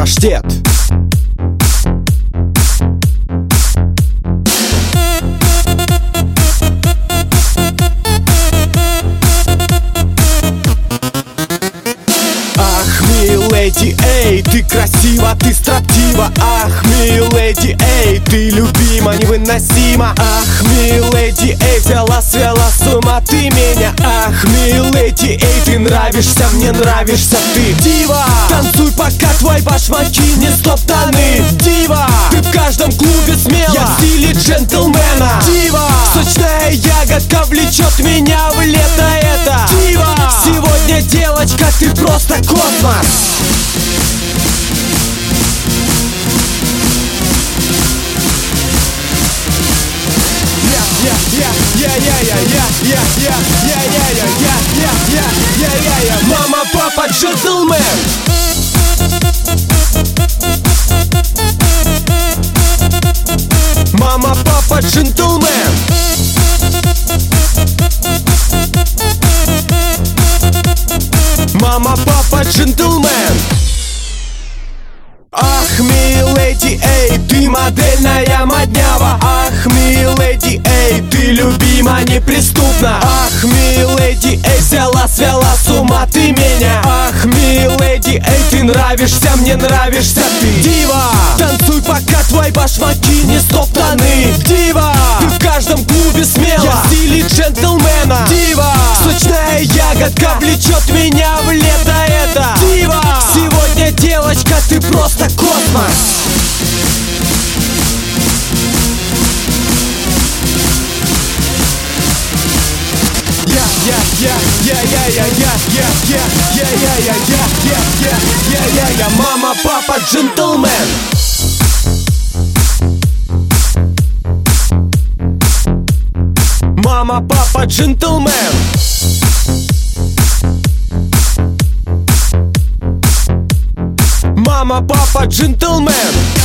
паштет. Ах, миледи, эй, ты красива, ты строптива. Ах, миледи, эй, ты любима, невыносима. Ах, миледи, эй, взяла, свела с ума ты меня. Ах, миледи, эй, ты нравишься, мне нравишься ты. Дива, танцуй, пока твои башмаки не стоптаны. Дива, ты в каждом клубе смела, я в стиле джентльмена. Дива, сочная ягодка влечет меня в лето это. Дива, сегодня, девочка, ты просто космос. Мама, папа, джентльмен. Мама, папа, джентльмен. Мама, папа, джентльмен. Ах, миледи, эй, ты модельная моднява. Ах, миледи, эй, ты любима, неприступна. Ах, миледи, эй, взяла, свела с ума ты меня. Ах, миледи, эй, ты нравишься, мне нравишься ты. Дива, танцуй, пока твои башмаки не стоптаны. Дива, ты в каждом клубе смела, я в стиле джентльмена. Дива, сочная ягодка влечет меня в лето это. Дива, сегодня, девочка, ты просто космос. Мама, папа, джентльмен. Мама, папа, джентльмен. Мама, папа, джентльмен.